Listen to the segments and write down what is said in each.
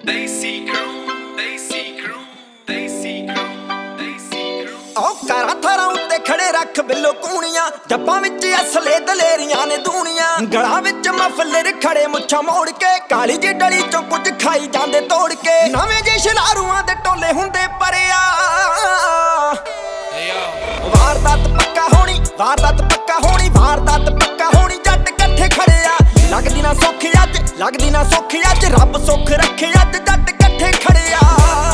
कारा थारा उत्ते खड़े रख बिल्लो कूणियां जप्पां विच असले दलेरियां ने दूनियां गलां विच मफलर खड़े मुच्छां मोड़ के काली जी डली चों कुछ खाई जांदे तोड़ के नवें जे शलारूआं दे टोले हुंदे परिया वारदात पक्का होनी वारदात पक्का होनी वारदात पक्का होनी जट कट्ठे खड़े आ लगदी ना सौखी अज रब सुख रखे अज जट कट्ठे खड़े आ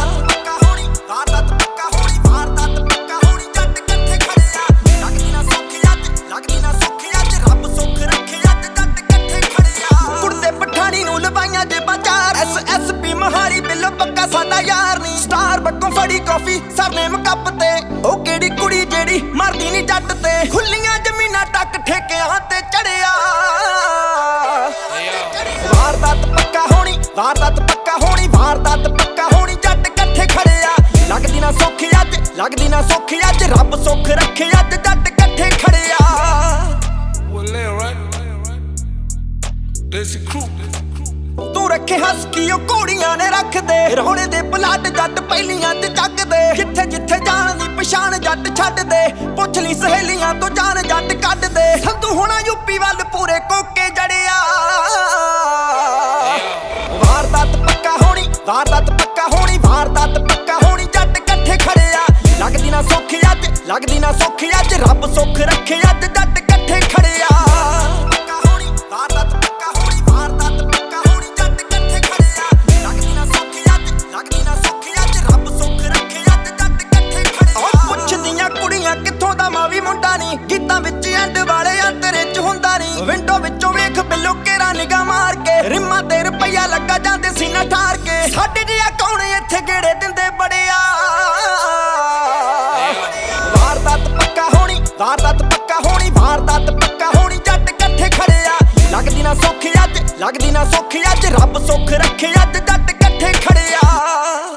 SP महारी बिल्लो पक्का साडा यार नी स्टार बक्कों फड़ी कॉफी सरनेम कप ते ओ केड़ी कुड़ी जेड़ी मरदी नी जट ते खुल्लियां जमीनां टक ठेकियां ते चढ़िया वारदात पक्का होनी वारदात पक्का होनी वारदात पक्का होनी जट कट्ठे खड़े आ लगदी ना सौखी अज रब सुख रखे अज जट कट्ठे खड़े आ तू रखे हस की घोड़ियां ने रख दे रोने दे पलाट जट पहलियां ते जग दे जिथे जिथे जान दी पछाण जट छड्ड दे पुछ ली सहेलियां तो जान जट कढ दे संधू होना यूपी वल पूरे कोके जड़िया वारदात पक्का होनी वारदात पक्का होनी वारदात पक्का होनी जट कट्ठे खड़े आ लगदी ना सौखी अज रब सुख रखे अज जट कट्ठे खड़े आ विंडो विचों वेख बिल्लो केरा निगाह मार के रिम्मा ते रुपया लगा जांदे सीना ठार के साडे जिहा कौन इत्थे गेड़े दिंदे बड़िया वारदात पक्का होनी वारदात पक्का होनी वारदात पक्का होनी जट कट्ठे खड़े आ लगदी ना सौखी अज रब सुख रखे अज जट कट्ठे खड़े आ